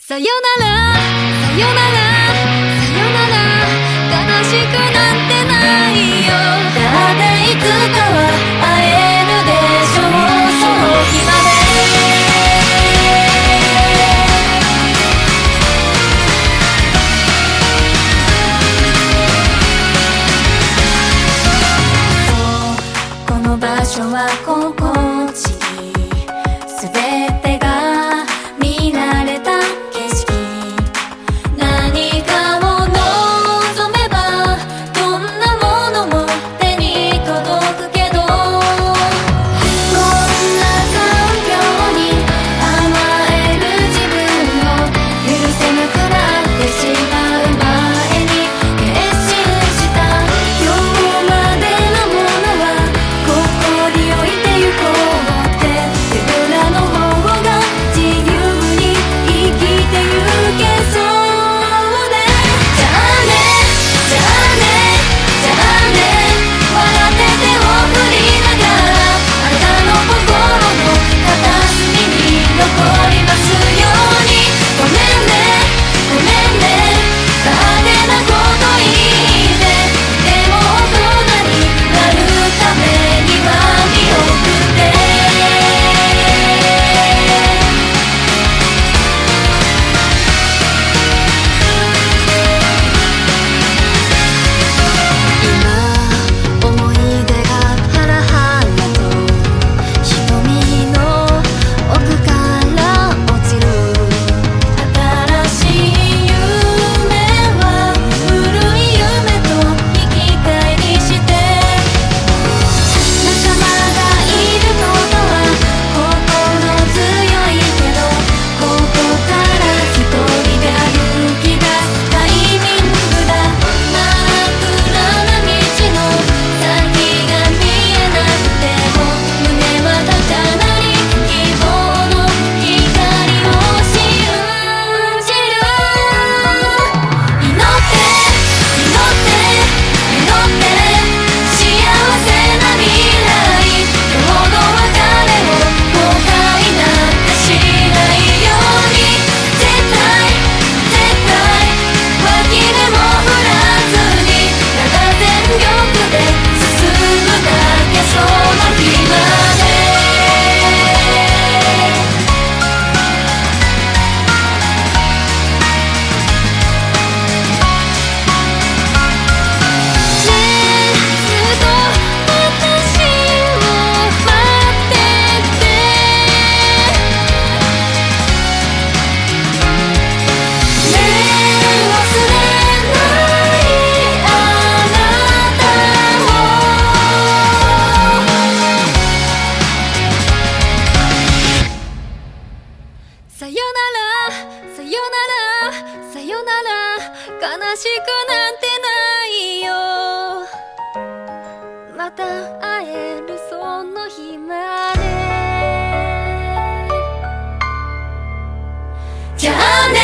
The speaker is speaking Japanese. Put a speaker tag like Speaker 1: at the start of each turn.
Speaker 1: さよならさよならさよなら悲しくなんてないよ。だっていつかは会えるでしょう、その日まで。そうこの場所は心地いい、すべてが見慣れた景色。何かを望めばどんなものも手に届くけど、こんな環境に甘える自分を許せなくなってしまう前に決心した。今日までのものはここに置いてゆこうって、手ぶらの方が自由に生きてゆけそうで。じゃあねじゃあねじゃあね、笑って手を振りながらあなたの心の片隅に残りますように。ごめんねごめんね、勝手なこと言ってでも大人になるためには見送って。今思い出がハラハラと瞳の奥から落ちる。新しい夢は古い夢と引き換えにして、仲間がいることは心強いけど、ここから一人で歩き出すタイミングだ。真っ暗な道の先が見えなくても胸は高鳴り、希望の光を信じる。祈って祈って祈って幸せな未来、今日の別れを後悔なんてしないように。絶対絶対脇目も振らずにただ全力で進むだけ、その日まで。ねえずっと私を待ってて。ねえ忘れないあなたを。さよならさよならさよなら、悲しくなんてないよ。また会えるその日まで。じゃあね